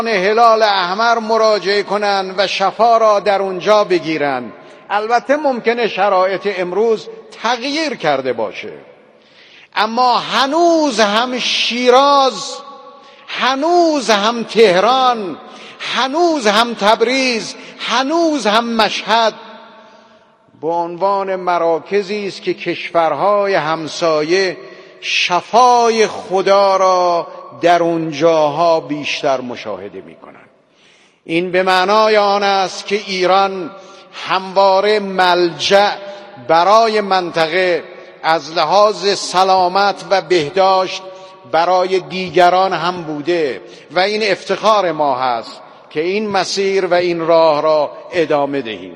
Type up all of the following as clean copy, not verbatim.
هلال احمر مراجعه کنند و شفا را در اونجا بگیرند. البته ممکنه شرایط امروز تغییر کرده باشه، اما هنوز هم شیراز، هنوز هم تهران، هنوز هم تبریز، هنوز هم مشهد به عنوان مراکزی است که کشورهای همسایه شفای خدا را در اونجاها بیشتر مشاهده می‌کنند. این به معنای آن است که ایران همواره ملجأ برای منطقه از لحاظ سلامت و بهداشت برای دیگران هم بوده و این افتخار ما هست که این مسیر و این راه را ادامه دهیم.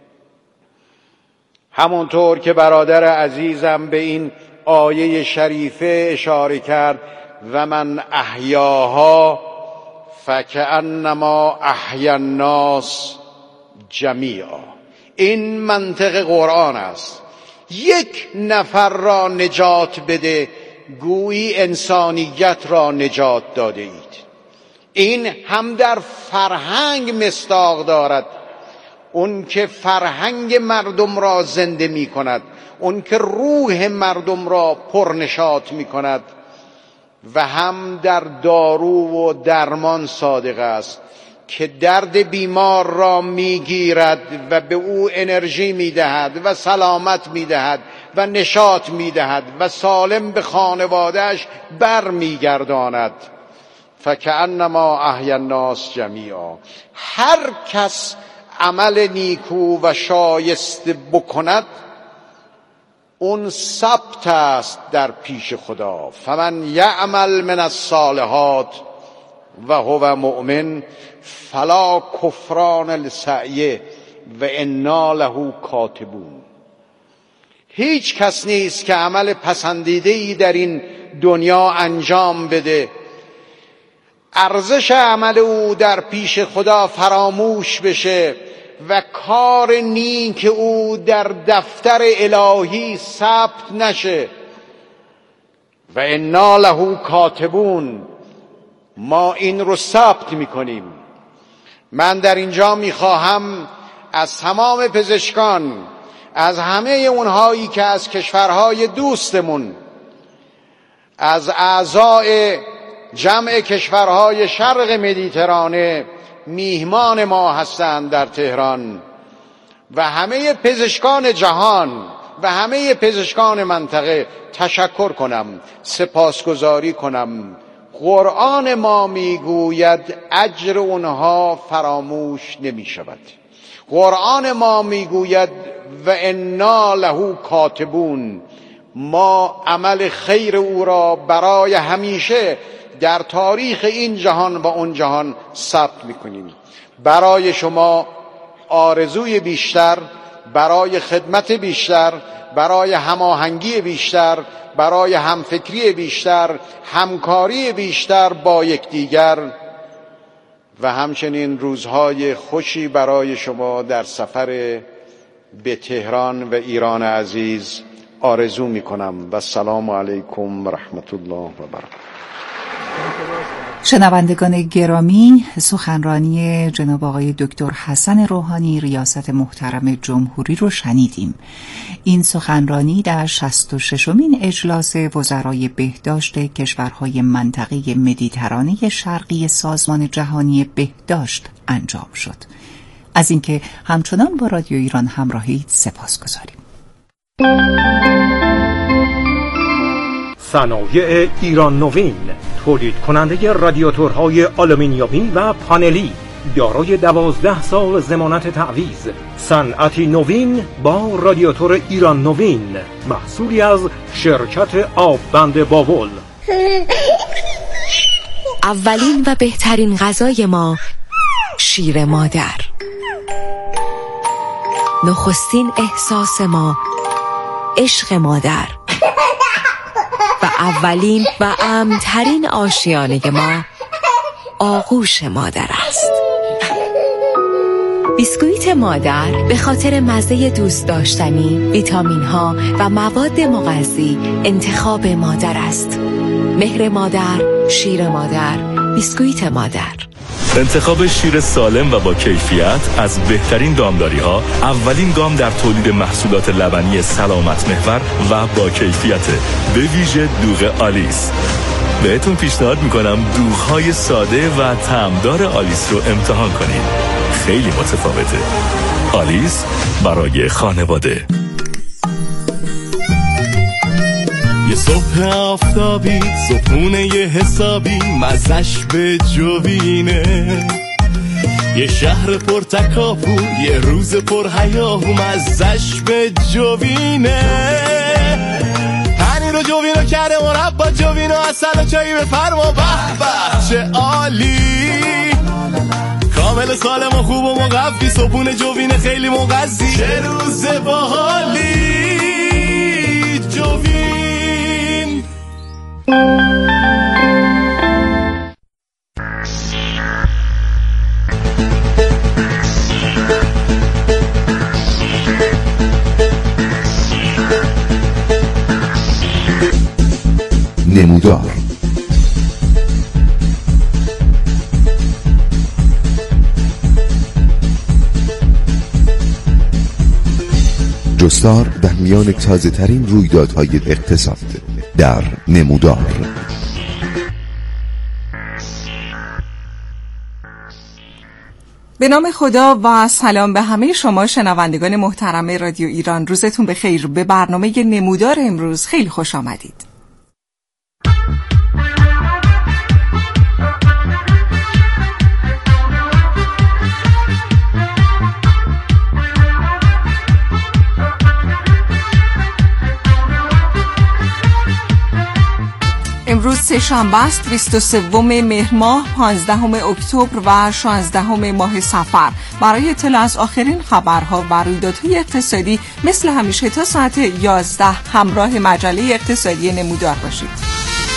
همونطور که برادر عزیزم به این آیه شریفه اشاره کرد و من احیاها فکأنما احیا الناس جمیعا، این منطق قرآن است. یک نفر را نجات بده گویی انسانیت را نجات داده اید. این هم در فرهنگ مصداق دارد، اون که فرهنگ مردم را زنده می کند، اون که روح مردم را پرنشاط می کند، و هم در دارو و درمان صادق است که درد بیمار را میگیرد و به او انرژی میدهد و سلامت میدهد و نشاط میدهد و سالم به خانوادهش بر میگرداند. فکأنما احیا الناس جمیعا. هر کس عمل نیکو و شایسته بکند اون ثبت است در پیش خدا. فمن یعمل من الصالحات و هو مؤمن فلا کفران لسعی و انا له کاتبون. هیچ کس نیست که عمل پسندیده‌ای در این دنیا انجام بده، ارزش عمل او در پیش خدا فراموش بشه و کار نیک او در دفتر الهی ثبت نشه. و انا له کاتبون، ما این رو ثبت میکنیم. من در اینجا میخواهم از تمام پزشکان، از همه اونهایی که از کشورهای دوستمون، از اعضای جمع کشورهای شرق مدیترانه میهمان ما هستند در تهران و همه پزشکان جهان و همه پزشکان منطقه تشکر کنم، سپاسگزاری کنم. قرآن ما میگوید اجر اونها فراموش نمی شود. قرآن ما میگوید و انا له کاتبون، ما عمل خیر او را برای همیشه در تاریخ این جهان و اون جهان ثبت میکنیم. برای شما آرزوی بیشتر، برای خدمت بیشتر، برای هماهنگی بیشتر، برای همفکری بیشتر، همکاری بیشتر با یکدیگر و همچنین روزهای خوشی برای شما در سفر به تهران و ایران عزیز آرزو میکنم و السلام علیکم و رحمت الله و برکاته. شنوندگان گرامی، سخنرانی جناب آقای دکتر حسن روحانی ریاست محترم جمهوری رو شنیدیم. این سخنرانی در 66مین اجلاس وزرای بهداشت کشورهای منطقه مدیترانه شرقی سازمان جهانی بهداشت انجام شد. از اینکه همچنان با رادیو ایران همراهید سپاسگزاریم. صنایع ایران نوین، تولید کننده رادیاتورهای آلومینیومی و پانلی، دارای 12 سال ضمانت تعویض. صنعتی نوین با رادیاتور ایران نوین، محصولی از شرکت آببند باول. اولین و بهترین غذای ما شیر مادر. نخستین احساس ما عشق مادر و اولین و امن‌ترین آشیانه ما آغوش مادر است. بیسکویت مادر به خاطر مزه دوست داشتنی، ویتامین ها و مواد مغذی انتخاب مادر است. مهر مادر، شیر مادر، بیسکویت مادر. انتخاب شیر سالم و با کیفیت از بهترین دامداری‌ها، اولین گام در تولید محصولات لبنی سلامت محور و با کیفیت، به ویژه دوغ آلیس. بهتون پیشنهاد میکنم دوغ‌های ساده و طعمدار آلیس رو امتحان کنید. خیلی متفاوته. آلیس برای خانواده. یه صبح آفتابی، صبحونه یه حسابی، مزش به جوینه. یه شهر پر تکاپو، یه روز پر هیاهو، مزش به جوینه. پنیر و جوینو کرده مربا، جوینو اصل و چایی بفرما، به به چه عالی. کامل سالم و خوب و مقوی، صبحونه جوینه خیلی مغذی، چه روز باحالی. جوین نمودار. جستار در میان تازه ترین رویدادهای اقتصاد در نمودار. به نام خدا و سلام به همه شما شنوندگان محترم رادیو ایران. روزتون بخیر. به برنامه نمودار امروز خیلی خوش آمدید. امروز سه‌شنبه است، 23 مهر ماه، 15 اکتبر و 16 ماه صفر. برای اطلاع از آخرین خبرها و رویدادهای اقتصادی مثل همیشه تا ساعت 11 همراه مجله اقتصادی نمودار باشید.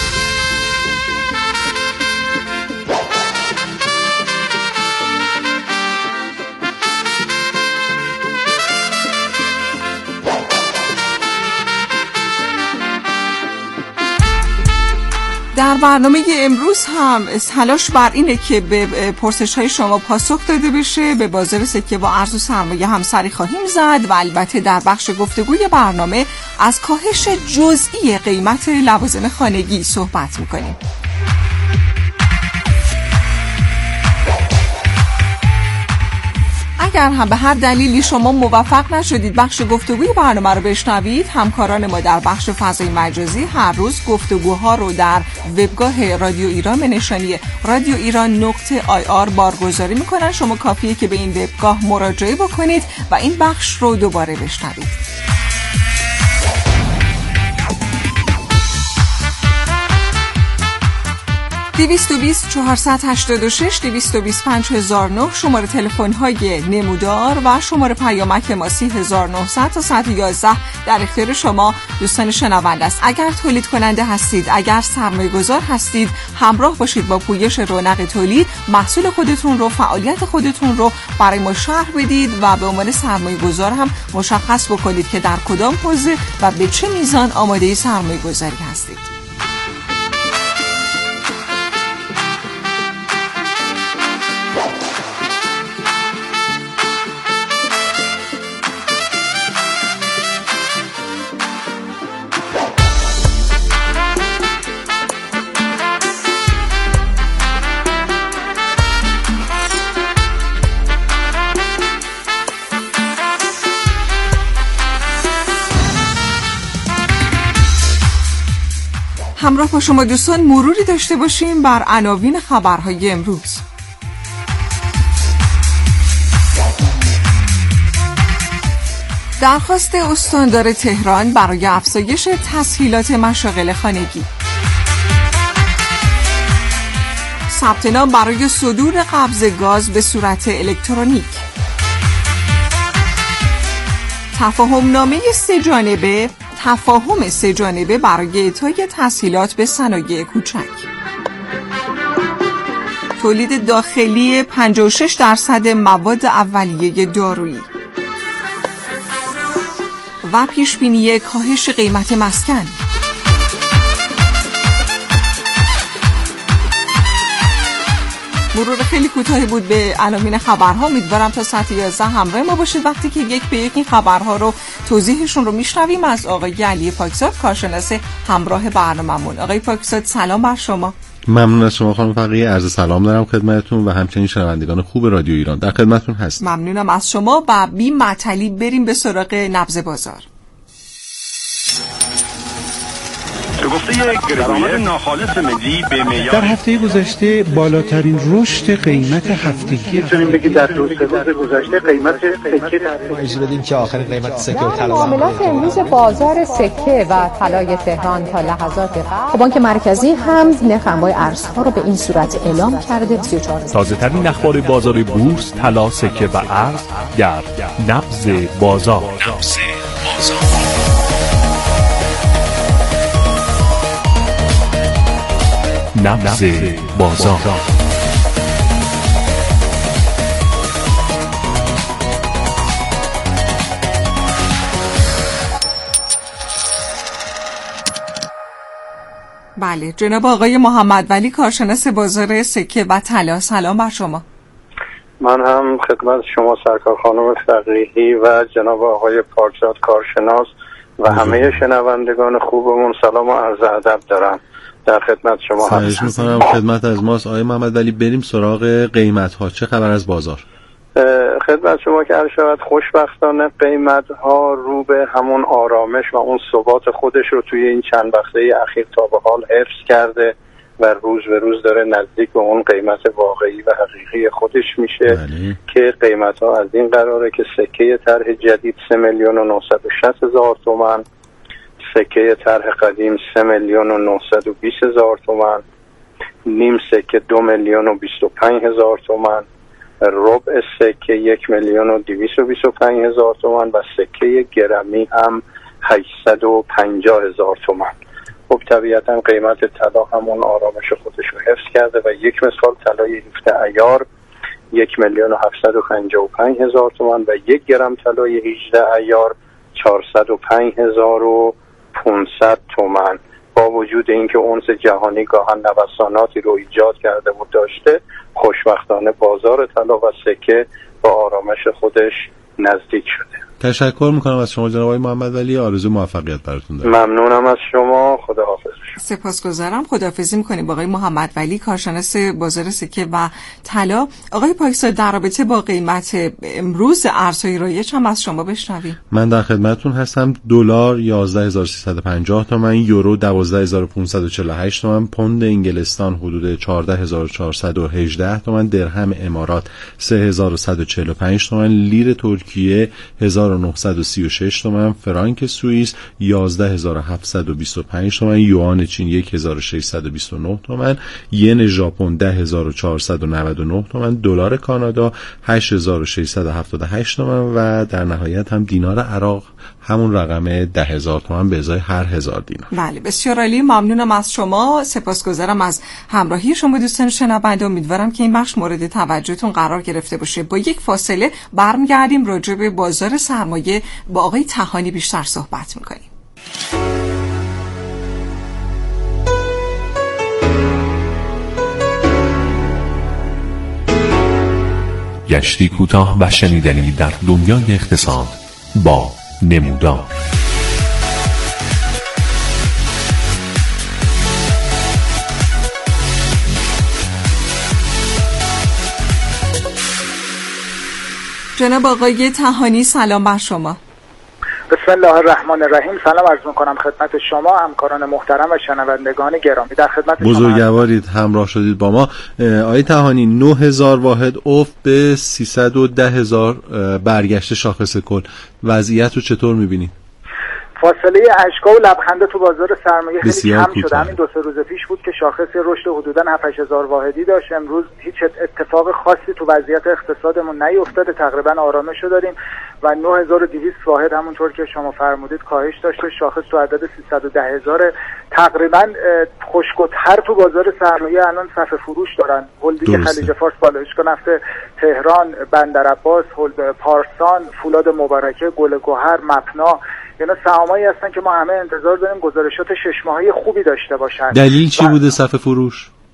در برنامه امروز هم تلاش بر اینه که به پرسش‌های شما پاسخ داده بشه. به بازار سکه و ارز و سرمایه هم سری خواهیم زد و البته در بخش گفتگوی برنامه از کاهش جزئی قیمت لوازم خانگی صحبت می‌کنیم. اگر هم به هر دلیلی شما موفق نشدید بخش گفتگوی برنامه رو بشنوید، همکاران ما در بخش فضای مجازی هر روز گفتگوها رو در وبگاه رادیو ایران به نشانی radioiran.ir بارگذاری میکنن. شما کافیه که به این وبگاه مراجعه بکنید و این بخش رو دوباره بشنوید. 220 486 225 1009 شماره تلفن‌های نمودار و شماره پیامک ما 3900 تا ساعت 11 در اختیار شما دوستان شنونده است. اگر تولید کننده هستید، اگر سرمایه‌گذار هستید، همراه باشید با پویش رونق تولید، محصول خودتون رو، فعالیت خودتون رو برای ما شرح بدید و به عنوان سرمایه‌گذار هم مشخص بکنید که در کدام حوزه و به چه میزان آماده سرمایه‌گذاری هستید. همراه با شما دوستان مروری داشته باشیم بر عناوین خبرهای امروز. درخواست استاندار تهران برای افزایش تسهیلات مشاغل خانگی. ثبت نام برای صدور قبض گاز به صورت الکترونیک. تفاهم سه جانبه برای اعطای تسهیلات به صنایع کوچک. تولید داخلی 56% مواد اولیه دارویی و پیشبینی کاهش قیمت مسکن. مرور خیلی کوتاهی بود به عناوین خبرها. امیدوارم تا ساعت 11 همراه ما باشید وقتی که یک به یک این خبرها رو توضیحشون رو میشنویم از آقای علی پاکزاد، کارشناس همراه برنامه‌مون. آقای پاکزاد سلام بر شما. ممنون از شما خانم فقیه. عرض سلام دارم خدمتتون و همچنین شنوندگان خوب رادیو ایران. در خدمتتون هستم. ممنونم از شما و بی معطلی بریم به سراغ نبض بازار. به گفته درآمد ناخالص ملی به معیار در هفته گذشته بالاترین رشد قیمت هفتگی میتونیم بگیم در روز گذشته قیمت سکه اجازه بدیم که آخرین قیمت سکه و طلا معاملات امروز بازار سکه و طلای تهران تا لحظات قبل بانک مرکزی هم نرخ انواع ارزها رو به این صورت اعلام کرده. 34 تازه‌ترین اخبار بازار بورس، طلا، سکه و ارز در نبض بازار. نبض بازار. بله، جناب آقای محمد ولی کارشناس بازار سکه و طلا، سلام بر شما. من هم خدمت شما سرکار خانم فقیهی و جناب آقای پاکزاد کارشناس و همه شنوندگان خوبمون سلام و عرض ادب دارم. در خدمت شما هستم. خواهش می‌کنم. خدمت از ماست آقای محمد ولی. بریم سراغ قیمت ها. چه خبر از بازار؟ خدمت شما که عرض شود خوشبختانه قیمت ها رو به همون آرامش و اون ثبات خودش رو توی این چند وقته اخیر تا به حال حفظ کرده و روز به روز داره نزدیک به اون قیمت واقعی و حقیقی خودش میشه. که قیمت ها از این قراره که سکه طرح جدید 3,960,000 تومان، سکه طرح قدیم 3,920,000 تومان، نیم سکه 2,025,000 تومان، ربع سکه 1,225,000 تومان و سکه گرمی هم 850,000 تومان. خب طبیعتا قیمت طلا همون آرامش خودش رو حفظ کرده و یک مثال طلای 17 عیار 1,755,000 تومان و یک گرم طلای 18 عیار 405,500 تومان. با وجود اینکه اونس جهانی گاهن نوساناتی رو ایجاد کرده و داشته، خوشبختانه بازار طلا و سکه با آرامش خودش نزدیک شده. تشکر میکنم از شما جناب آقای محمد ولی. آرزو موفقیت براتون دارم. ممنونم از شما. خداحافظ. سپاسگزارم. خداحافظی میکنیم با آقای محمد ولی کارشناس بازار سکه و طلا. آقای پاکزاد در رابطه با قیمت امروز ارزهای رایج هم از شما بشنویم. من در خدمتتون هستم. دلار 11,350 تومان، یورو 12,548 تومان، پوند انگلستان حدود 14,418 تومان، درهم امارات 3,145 تومان، لیر ترکیه 1,936 تومان، فرانک سوئیس 11,725 تومان، یوان چین 1,629 تومان، ین ژاپن 10,499 تومان، دلار کانادا 8,678 تومان و در نهایت هم دینار عراق همون رقم 10,000 تومان به ازای هر 1000 دینار. بله، بسیار عالی. ممنونم از شما. سپاسگزارم از همراهی شما دوستان شنونده. امیدوارم که این بخش مورد توجهتون قرار گرفته باشه. با یک فاصله برمیگردیم راجع به بازار سرمایه با آقای طحانی بیشتر صحبت میکنیم. گشتی کوتاه و شنیدنی در دنیای اقتصاد با نمودار. جناب آقای طحانی سلام بر شما. بسم الله الرحمن الرحیم. سلام عرض می‌کنم خدمت شما همکاران محترم و شنوندگان گرامی. در خدمت شما بزرگوارید، همراه شدید با ما. آقای طحانی 9,000 واحد افت به 310,000 برگشت شاخص کل. وضعیت رو چطور می‌بینید؟ فاصله اشکا و لبخنده تو بازار سرمایه خیلی کم شده. همین 2-3 روز پیش بود که شاخص رشد حدوداً 7,000 واحدی داشت. امروز هیچ اتفاق خاصی تو وضعیت اقتصادمون نیفتاده، تقریبا آرامش رو داریم و 9,200 واحد همونطور که شما فرمودید کاهش داشته. شاخص تو عدد 310,000 تقریبا خشک‌تر تو بازار سرمایه الان صف فروش دارن. هلدینگ خلیج فارس، بالایشگاه نفت تهران، بندرعباس، پارسان، فولاد مبارکه، گل گوهر، مپنا، اینا سهامایی هستن که ما همه انتظار داریم گزارشات 6 ماهه خوبی داشته باشن. دلیل چی بوده صف فروش؟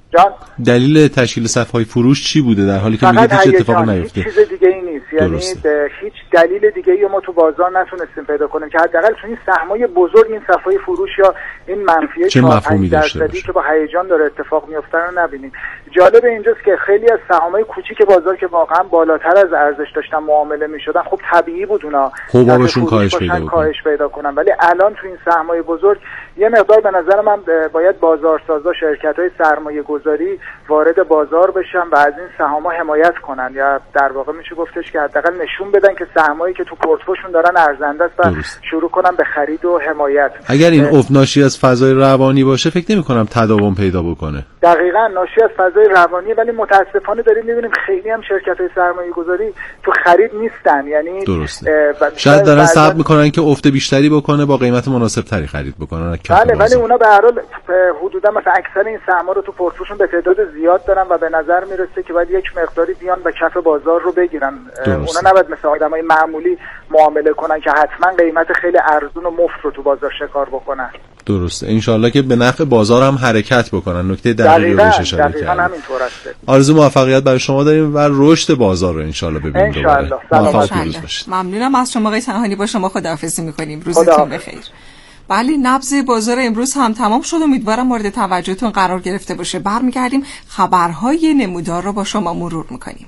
جان دلیل تشکیل صف‌های فروش چی بوده در حالی که میگید هیچ اتفاقی نیفتاد؟ چیز دیگه ای نیست، یعنی هیچ دلیل دیگه ای ما تو بازار نتونستیم پیدا کنیم که حداقل تو این سهمای بزرگ این صف‌های فروش یا این منفی 4-5% که با هیجان داره اتفاق میفته رو نبینیم. جالب اینجاست که خیلی از سهامای کوچیک بازار که واقعا بالاتر از ارزش داشتن معامله میشدن، خب طبیعی بود اونا حبابشون کاهش پیدا کنن، ولی الان تو این سهمای بزرگ یه مقدار به نظر من باید بازارسازا، شرکت‌های سرمایه‌گذاری وارد بازار بشن و از این سهام‌ها حمایت کنن، یا در واقع میشه گفتش که حداقل نشون بدن که سهمایی که تو پورتفولیوشون دارن ارزنده است و شروع کنن به خرید و حمایت. اگر این افت ناشی از فضای روانی باشه فکر نمی‌کنم تداوم پیدا بکنه. دقیقاً ناشی از فضای روانی، ولی متاسفانه داریم می‌بینیم خیلی هم شرکت‌های سرمایه‌گذاری تو خرید نیستن، یعنی شاید دارن صبر می‌کنن که افت بیشتری بکنه با قیمت مناسب‌تری خرید بکنن. بله، ولی اونا به هر حال حدودا مثلا اکثر این سهم‌ها رو تو پورتفولیوشون به تعداد زیاد دارن و به نظر میرسه که باید یک مقداری بیان و کف بازار رو بگیرن. اونا نباید مثل آدمای معمولی معامله کنن که حتما قیمت خیلی ارزون و مفت رو تو بازار شکار بکنن. درسته، انشالله که به نفع بازار هم حرکت بکنن. نکته دقیقی رو اشاره کردید. همینطور است. آرزو موفقیت برای شما داریم و رشد بازار رو انشالله ببینیم. انشالله. ممنونم از شما آقای تهانی، با شما خداحافظی می‌کنیم. روزتون بخیر. بله، نبض بازار امروز هم تمام شد. امیدوارم مورد توجهتون قرار گرفته باشه. برمیگردیم خبرهای نمودار رو با شما مرور میکنیم.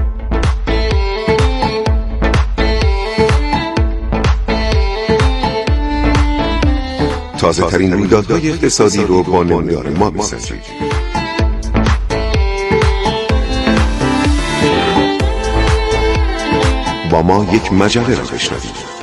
تازه ترین رویدادهای اقتصادی رو با نمودار ما بسنجید. با ما یک مجله را بشنوید.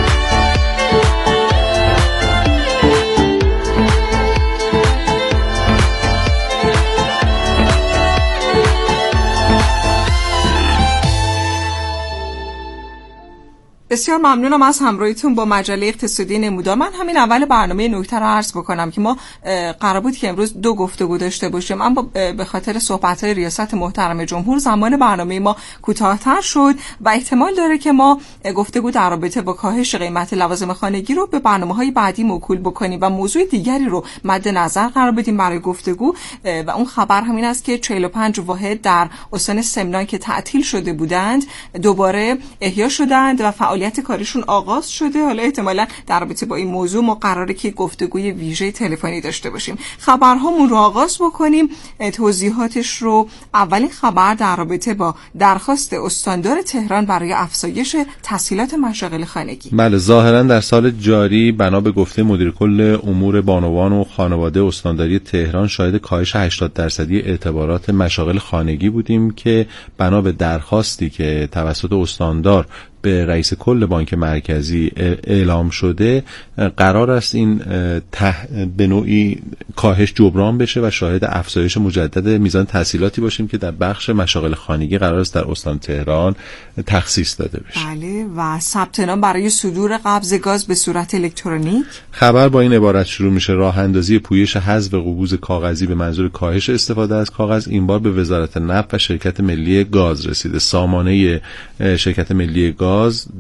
بسیار ممنونم از همراهیتون با مجله اقتصادی نمودار. من همین اول برنامه نکته رو عرض بکنم که ما قرار بود که امروز 2 گفتگو داشته باشیم، اما به خاطر صحبت‌های ریاست محترم جمهور زمان برنامه ما کوتاه‌تر شد و احتمال داره که ما گفتگو در رابطه با کاهش قیمت لوازم خانگی رو به برنامه‌های بعدی موکول بکنیم و موضوع دیگری رو مد نظر قرار بدیم برای گفتگو، و اون خبر همین است که 45 واحد در استان سمنان که تعطیل شده بودند دوباره احیا شدند و فعالیت کاریشون آغاز شده. حالا احتمالاً در رابطه با این موضوع ما قراره که گفتگوی ویژه تلفنی داشته باشیم. خبرهامون رو آغاز بکنیم. توضیحاتش رو اولین خبر در رابطه با درخواست استاندار تهران برای افزایش تسهیلات مشاغل خانگی. بله، ظاهراً در سال جاری بنا به گفته مدیر کل امور بانوان و خانواده استانداری تهران شاهد کاهش 80% اعتبارات مشاغل خانگی بودیم که بنا به درخواستی که توسط استاندار به رئیس کل بانک مرکزی اعلام شده قرار است این به نوعی کاهش جبران بشه و شاهد افزایش مجدد میزان تسهیلاتی باشیم که در بخش مشاغل خانگی قرار است در استان تهران تخصیص داده بشه. بله، و ثبت نام برای صدور قبض گاز به صورت الکترونیک. خبر با این عبارت شروع میشه: راه اندازی پویش حذف قبوز کاغذی به منظور کاهش استفاده از کاغذ این بار به وزارت نفت و شرکت ملی گاز رسیده. سامانه شرکت ملی گاز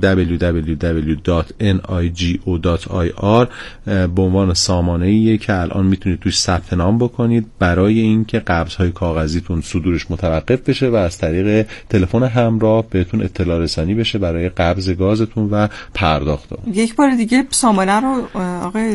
www.nigo.ir به عنوان سامانه‌ایه که الان میتونید توش ثبت نام بکنید برای اینکه قبض‌های کاغذیتون صدورش متوقف بشه و از طریق تلفن همراه بهتون اطلاع رسانی بشه برای قبض گازتون و پرداخت. یک بار دیگه سامانه رو آقای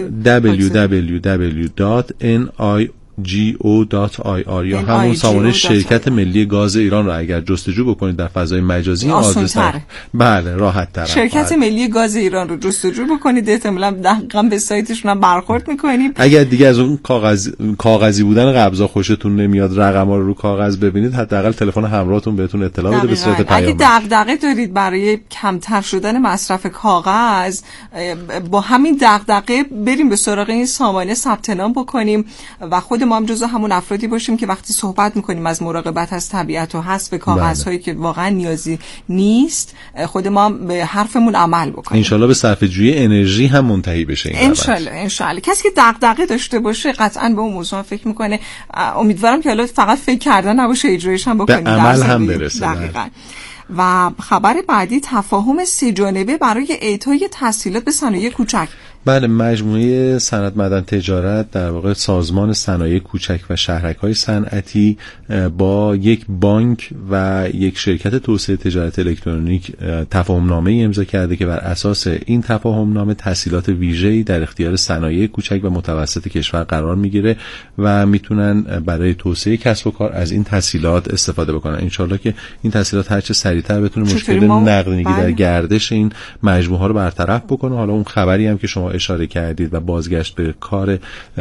www.nigo.ir یا همون سامانه شرکت ملی گاز ایران رو اگر جستجو بکنید در فضای مجازی آدرس بله راحت تر. شرکت ملی گاز ایران رو جستجو بکنید، احتمالاً دقیقاً به سایتشون هم برخورد می‌کنید. اگر دیگه از اون کاغذی بودن قبضا خوشتون نمیاد، رقم‌ها رو کاغذ ببینید، حداقل تلفن همراهتون بهتون اطلاع بده به صورت پیام. اگه دغدغه دارید برای کمتر شدن مصرف کاغذ، با همین دغدغه بریم به سراغ این سامانه ثبت نام بکنیم و خود ما هم جزو همون افرادی باشیم که وقتی صحبت میکنیم از مراقبت از طبیعت و حذف کاغذهایی که واقعا نیازی نیست، خود ما به حرفمون عمل بکنیم. انشالله به صرفه‌جویی انرژی هم منتهی بشه این انشالله کسی که دغدغه داشته باشه قطعا به اون موضوع فکر میکنه. امیدوارم که حالا فقط فکر کردن نباشه، اجرایش هم بکنید، به عمل هم برسه. دقیقاً. و خبر بعدی تفاهم 3 جانبه برای اعطای تسهیلات به صنایع کوچک. بله، مجموعه صنعت معدن تجارت در واقع سازمان صنایع کوچک و شهرک‌های صنعتی با یک بانک و یک شرکت توسعه تجارت الکترونیک تفاهم‌نامه‌ای امضا کرده که بر اساس این تفاهم‌نامه تسهیلات ویژه‌ای در اختیار صنایع کوچک و متوسط کشور قرار میگیره و میتونن برای توسعه کسب و کار از این تسهیلات استفاده بکنن. انشالله که این تسهیلات هرچه سریعتر بتونه مشکل نقدینگی در گردش این مجموعه رو برطرف بکنه. حالا اون خبری هم که شما اشاره کردید و بازگشت به کار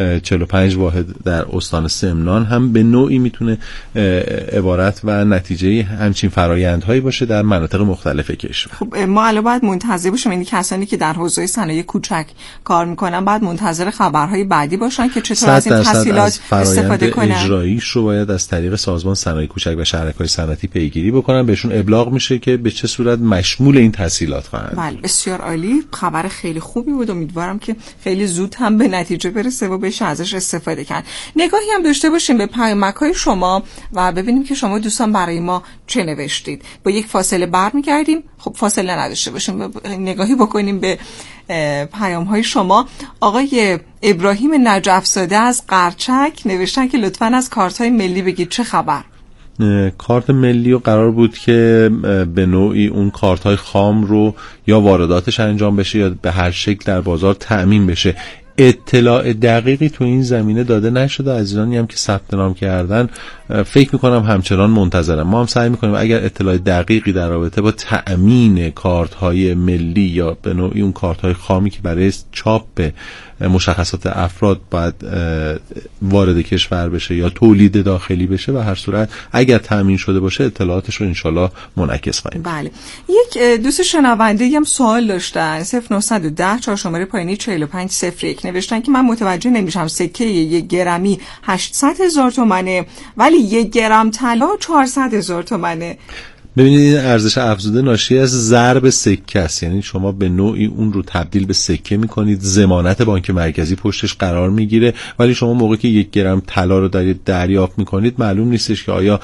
45 واحد در استان سمنان هم به نوعی میتونه عبارت و نتیجه همچین فرایندهایی باشه در مناطق مختلف کشور. خب ما الان باید منتظر باشیم، یعنی کسانی که در حوزه صنایع کوچک کار میکنن باید منتظر خبرهای بعدی باشن که چطور از این تسهیلات استفاده کنن. اجراییش رو باید از طریق سازمان صنایع کوچک و شهرک‌های صنعتی پیگیری بکنن، بهشون ابلاغ میشه که به چه صورت مشمول این تسهیلات خواهند. بله، بسیار عالی. خبر خیلی خوبی بود. امیدوارم که خیلی زود هم به نتیجه برسه و بشه ازش استفاده کرد. نگاهی هم داشته باشیم به پیامک‌های شما و ببینیم که شما دوستان برای ما چه نوشتید. با یک فاصله برمیگردیم. خب فاصله نداشته باشیم، نگاهی بکنیم به پیام‌های شما. آقای ابراهیم نجف‌زاده از قرچک نوشتن که لطفاً از کارت‌های ملی بگید چه خبر. کارت ملی رو قرار بود که به نوعی اون کارت‌های خام رو یا وارداتش انجام بشه یا به هر شکل در بازار تأمین بشه. اطلاع دقیقی تو این زمینه داده نشده. عزیزانی هم که ثبت نام کردن فکر میکنم همچنان منتظرم. ما هم سعی میکنیم اگر اطلاع دقیقی در رابطه با تأمین کارت‌های ملی یا به نوعی اون کارت‌های خامی که برای چاپ مشخصات افراد باید وارد کشور بشه یا تولید داخلی بشه و هر صورت اگر تأمین شده باشه اطلاعاتش رو انشالله منعکس خواهیم. بله، یک دوست شنونده هم سوال داشتن. 0910 4 شماره پایینی 4501 نوشتن که من متوجه نمیشم سکه 1 گرمی 800,000 تومانه ولی 1 گرم طلا 400,000 تومانه. ببینید این ارزش افزوده ناشی از ضرب سکه است، یعنی شما به نوعی اون رو تبدیل به سکه میکنید، ضمانت بانک مرکزی پشتش قرار میگیره، ولی شما موقعی که 1 گرم طلا رو دارید دریافت میکنید معلوم نیستش که آیا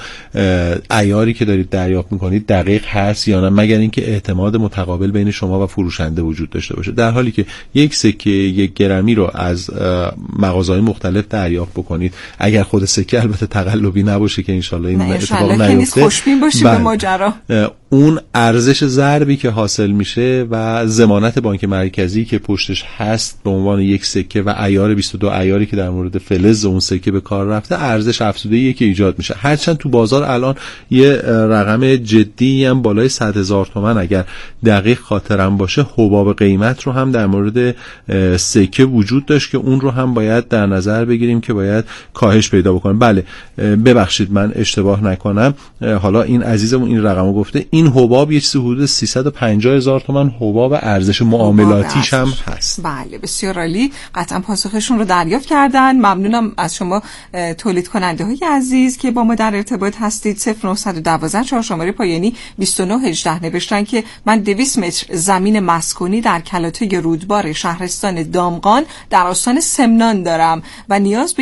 عیاری که دارید دریافت میکنید دقیق هست یا نه، مگر اینکه اعتماد متقابل بین شما و فروشنده وجود داشته باشه. در حالی که یک سکه 1 گرمی رو از مغازه‌های مختلف دریافت بکنید، اگر خود سکه البته تقلبی نباشه که ان این اتفاق نیفته، خوشبین باشید به ماجرا، اون ارزش ضربی که حاصل میشه و ضمانت بانک مرکزی که پشتش هست به عنوان یک سکه و عیار 22 عیاری که در مورد فلز اون سکه به کار رفته، ارزش افزوده‌ای که ایجاد میشه. هرچند تو بازار الان یه رقم جدی هم بالای 100,000 تومان اگر دقیق خاطرم باشه حباب قیمت رو هم در مورد سکه وجود داشت که اون رو هم باید در نظر بگیریم که باید کاهش پیدا بکنه. بله ببخشید من اشتباه نکنم، حالا این عزیزمون این رقمو گفته، این حباب یه چیزی حدود 350,000 تومان حباب ارزش معاملاتیش هم هست. بله بسیار عالی، قطعا پاسخشون رو دریافت کردن. ممنونم از شما تولید کننده های عزیز که با ما در ارتباط هستید. 0912 4 شماره پایانی 2918 نوشتن که من 200 متر زمین مسکونی در کلاته رودبار شهرستان دامغان در استان سمنان دارم و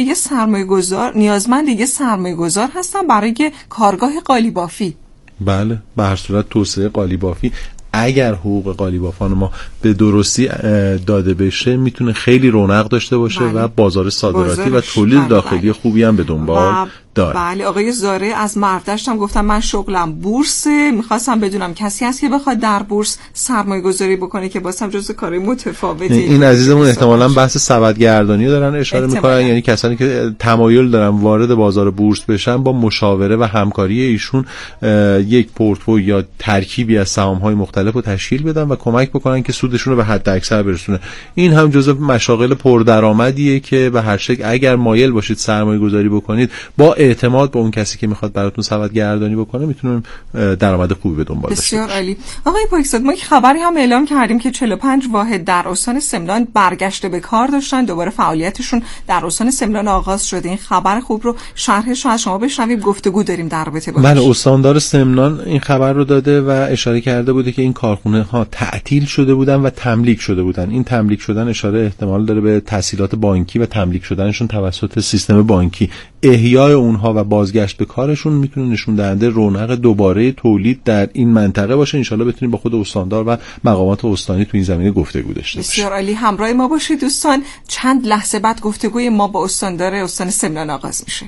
نیازمند یه سرمایه‌گذار هستم برای کارگاه قالیبافی. بله به هر صورت توسعه قالیبافی اگر حقوق قالیبافان ما به درستی داده بشه میتونه خیلی رونق داشته باشه و بازار صادراتی و تولید داخلی خوبی هم به دنبال داره. بله آقای زاره از مردشت هم گفتم من شغلم بورسه، میخواستم بدونم کسی هست که بخواد در بورس سرمایه گذاری بکنه که بازم جزء کارهای متفاوتی. این عزیزمون احتمالاً بحث سبدگردانی دارن اشاره میکنن، یعنی کسانی که تمایل دارن وارد بازار بورس بشن با مشاوره و همکاری ایشون یک پورتفوی یا ترکیبی از سهام‌های مختلف رو تشکیل بدن و کمک بکنن که سودشون رو به حد اکثر برسونه. این هم جزء مشاغل پردرآمدیه که به هر شکل اگر مایل باشید سرمایه گذاری بکنید با اعتماد به اون کسی که میخواد براتون سبدگردانی بکنه میتونیم درآمد خوبی به دنبال داشته باشیم. بسیار عالی. آقای پاکزاد ما یک خبری هم اعلام کردیم که 45 واحد در استان سمنان برگشته به کار داشتن، دوباره فعالیتشون در استان سمنان آغاز شده. این خبر خوب رو شرحش رو از شما بشنویم، گفتگو داریم در رابطه باهاش. بله استاندار سمنان این خبر رو داده و اشاره کرده بوده که این کارخونه ها تعطیل شده بودن و تملیک شده بودن. این تملیک شدن اشاره احتمال داره به تسهیلات بانکی و تملیک شدنشون توسط سیستم بانکی. احیای اونها و بازگشت به کارشون میتونه نشون دهنده رونق دوباره تولید در این منطقه باشه. انشالله بتونیم با خود استاندار و مقامات استانی تو این زمینه گفتگو داشته باشیم. بسیار عالی، همراه ما باشید دوستان. چند لحظه بعد گفتگوی ما با استاندار استان سمنان آغاز میشه.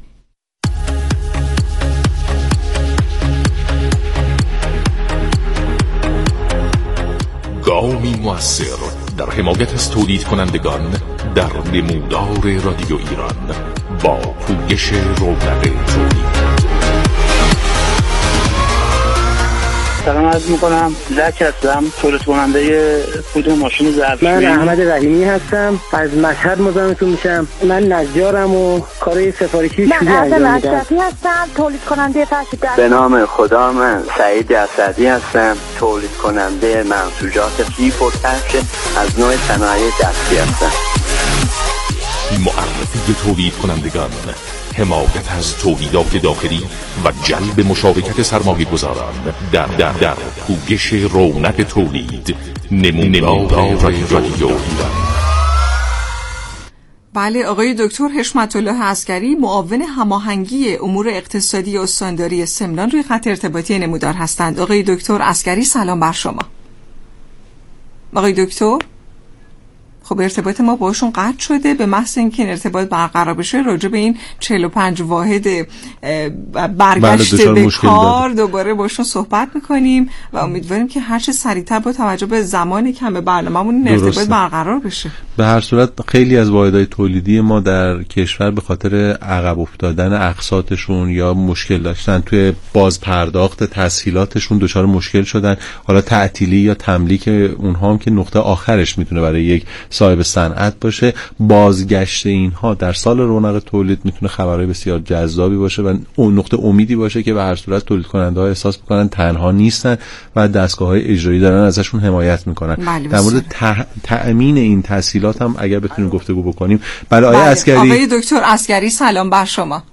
گامی مؤثر در حمایت از تولید کنندگان در نمودار رادیو ایران با پویش رونق تولید. سلام عرض میکنم، زک هستم، تولید کننده کود ماشین ظرفشویی. من احمد رحیمی هستم، از مشهد مزاحمتون میشم. من نجارم و کار سفارشی شویی انجام میدم. من اشرفی هستم، تولید کننده فرش دستی. به نام خدا، من سعید اسدی هستم، تولید کننده منسوجات فیف و ترش از نوع صنایع دستی هستم. معرفی تولید کنندگان، حمایت از تولیدات داخلی و جلب مشارکت سرمایه‌گذاران در پویش رونق تولید. نمودار رادیو ایران. بله، آقای دکتر حشمت الله عسگری، معاون هماهنگی امور اقتصادی استانداری سمنان، روی خط ارتباطی نمودار هستند. آقای دکتر عسگری، سلام بر شما. آقای دکتر، خب ارتباط ما باشون قطع شده. به محض اینکه این ارتباط برقرار بشه راجع به این 45 واحد برگشت به کار دوباره باشون صحبت میکنیم و امیدواریم که هر چه سریعتر با توجه به زمان کم برنامه‌مون این ارتباط برقرار بشه. به هر صورت خیلی از واحدهای تولیدی ما در کشور به خاطر عقب افتادن اقساطشون یا مشکل داشتن توی بازپرداخت تسهیلاتشون دچار مشکل شدن. حالا تعطیلی یا تملیک اونها هم که نقطه آخرش میتونه برای یک صاحب صنعت باشه. بازگشت اینها در سال رونق تولید میتونه خبرهای بسیار جذابی باشه و اون نقطه امیدی باشه که به هر صورت تولید کننده ها احساس میکنن تنها نیستن و دستگاه های اجرایی دارن ازشون حمایت میکنن. در مورد تأمین این تسهیلات هم اگر بتونیم گفتگو بکنیم. بله آقای عسگری. آقای دکتر عسگری، سلام بر شما.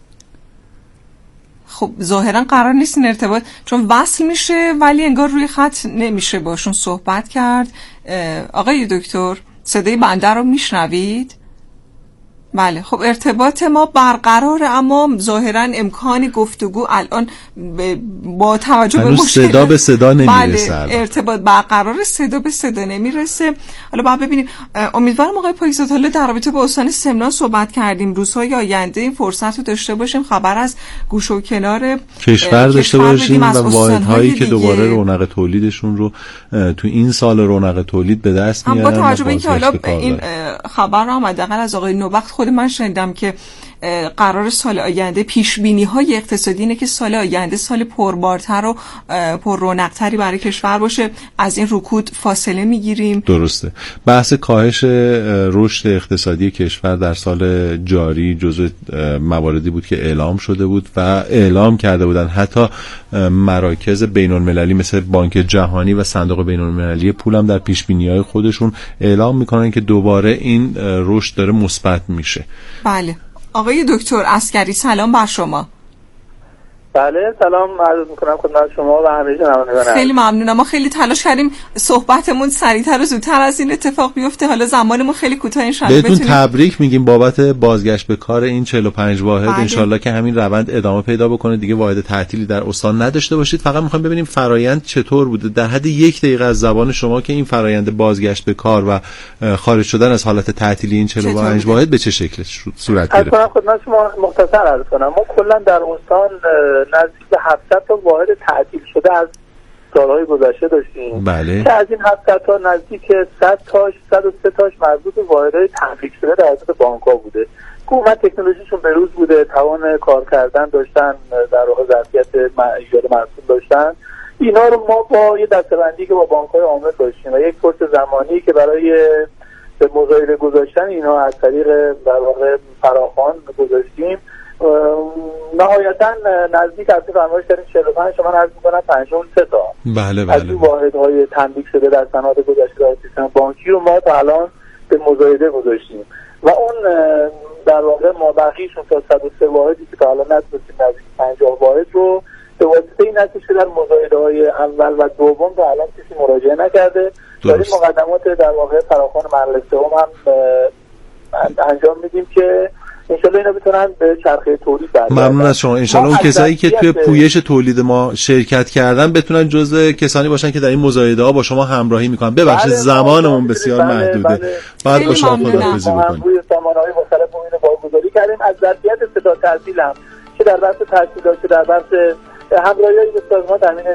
خب ظاهرا قرار نیست این ارتباط، چون وصل میشه ولی انگار روی خط نمیشه باشون صحبت کرد. آقای دکتر، صدای بنده رو میشنوید؟ بله، خب ارتباط ما برقراره اما ظاهرا امکان گفتگو الان با توجه به مشکل صدا به صدا نمیرسه. بله، ارتباط برقراره، صدا به صدا نمیرسه. حالا بعد ببینیم. امیدوارم آقای پاکزاد حالا در رابطه با استان سمنان صحبت کردیم، روزهای آینده این فرصت رو داشته باشیم خبر از گوش و کنار کشور داشته باشیم و واحدهایی که دوباره رونق تولیدشون رو تو این سال رونق تولید به دست میارن. با توجه به اینکه حالا این خبر رو حداقل از آقای نوبخت خود من شنیدم که قرار سال آینده پیش بینی های اقتصادی اینه که سال آینده سال پربارتر و پر رونق‌تری برای کشور باشه. از این رکود فاصله میگیریم. درسته. بحث کاهش رشد اقتصادی کشور در سال جاری جزو مواردی بود که اعلام شده بود و اعلام کرده بودن حتی مراکز بین‌المللی مثل بانک جهانی و صندوق بین‌المللی پول هم در پیش بینی‌های خودشون اعلام میکنن که دوباره این رشد داره مثبت میشه. بله. آقای دکتر عسگری، سلام بر شما. بله، سلام عرض میکنم خدمت شما و همه شنوندگان. خیلی ممنونم. ما خیلی تلاش کردیم صحبتمون سریعتر و زودتر از این اتفاق بیفته. حالا زمانمون خیلی کوتاه، ان شاء الله بهتون تبریک میگیم بابت بازگشت به کار این 45 واحد. ان شاء الله که همین روند ادامه پیدا بکنه، دیگه واحد تعطیلی در استان نداشته باشید. فقط میخوایم ببینیم فرایند چطور بوده در حد 1 دقیقه از زبان شما که این فرایند بازگشت به کار و خارج شدن از حالت تعطیلی این 45 واحد به چه شکل صورت گرفت. اصلا خدمت شما مختصر عرض کنم. ما کلا در استان نزدیک به 700 تا واحد تعطیل شده از سالهای گذشته داشتیم. بله. که از این 700 تا نزدیک 100 تاش 103 تاش مربوط به واحدهای تملیک شده توسط بانک‌ها بوده. حکومت تکنولوژیشون بروز بوده، توان کار کردن داشتن، در واقع ظرفیت ایجاد محصول داشتن. اینا رو ما با یه دسته‌بندی که با بانک‌های عامل داشتیم و یک فرصت زمانی که برای به مزایده گذاشتن اینا از طریق در واقع فراخوان گذاشتیم. نهایتا نزدیک از فرمایش داریم 45 شما عرض می‌کنم 53 تا بله از این واحدهای تملیک شده در سنوات گذشته در سیستم بانکی رو ما تا الان به مزایده گذاشتیم و اون در واقع ما بقیه‌شون تا 103 واحدی که تا الان نتونستیم نزدیک 50 واحد رو به واسطه این نتیجه که در مزایده‌های اول و دوم تا الان کسی مراجعه نکرده. داریم مقدمات در واقع فراخوان مرحله سوم هم انجام میدیم که انشالله اینا بتونن به چرخه تولید برگردن. ممنون از شما. انشالله اون کسایی که توی پویش تولید ما شرکت کردن بتونن جزء کسانی باشن که در این مزایده ها با شما همراهی میکنن. ببخشید زمانمون بسیار محدوده. بعد با شما خداحافظی میکنیم. روی سامانه‌های مختلف اینو بارگذاری کردیم. از ظرفیت ستاد تحصیلم که در بحث تحصیلات، که در بحث همراهی با سازمان تامین